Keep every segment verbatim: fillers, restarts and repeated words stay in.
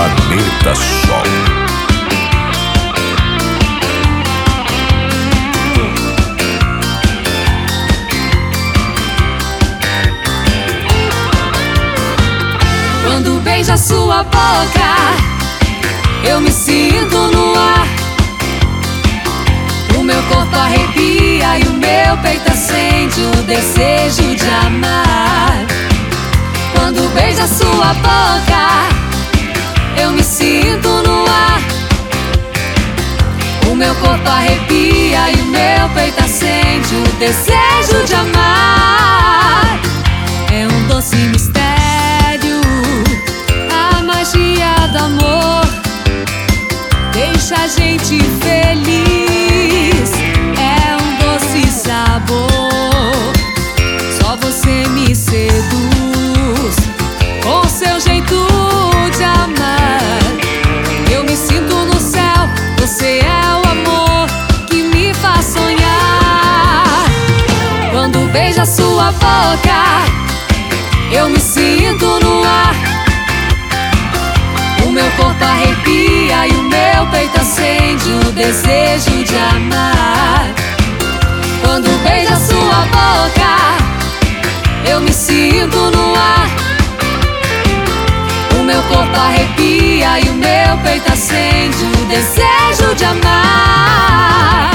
Planeta Sol. Quando beija sua boca, eu me sinto no ar. O meu corpo arrepia e o meu peito acende o desejo de amar. Quando beija sua boca, eu me sinto no ar. O meu corpo arrepia e o meu peito acende o desejo de amar. É um doce mistério, a magia do amor deixa a gente feliz. É um doce sabor, só você me seduz com seu jeito de amar. Eu me sinto no céu, você é o amor que me faz sonhar. Quando beija sua boca, eu me sinto no ar. O meu corpo arrepia e o meu peito acende o desejo de amar. Quando beija sua boca, eu me sinto no ar. O meu corpo arrepia e o meu peito acende o desejo de amar.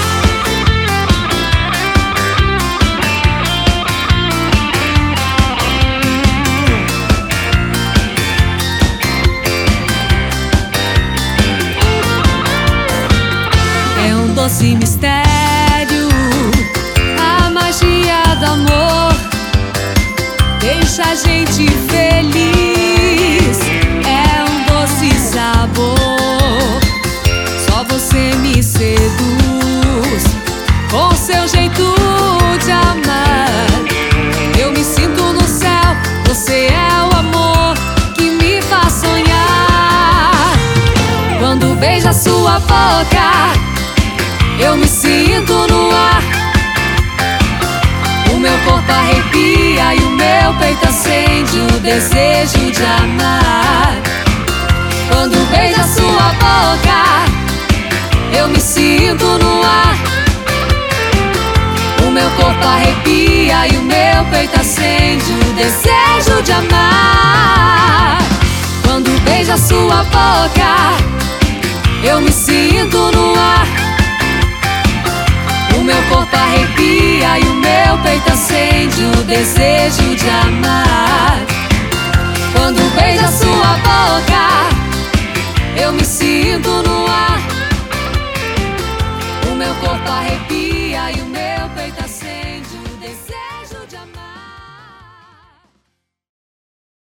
É um doce mistério, a magia do amor deixa a gente feliz. É um doce sabor, só você me seduz com seu jeito de amar. Eu me sinto no céu, você é o amor que me faz sonhar. Quando beija sua boca, eu me sinto no ar. O meu corpo arrepia e o meu peito acende o desejo de amar. Quando beija sua boca, eu me sinto no ar. O meu corpo arrepia e o meu peito acende o desejo de amar. Quando beija sua boca, eu me sinto no ar. O meu corpo arrepia e o meu peito acende o desejo de amar.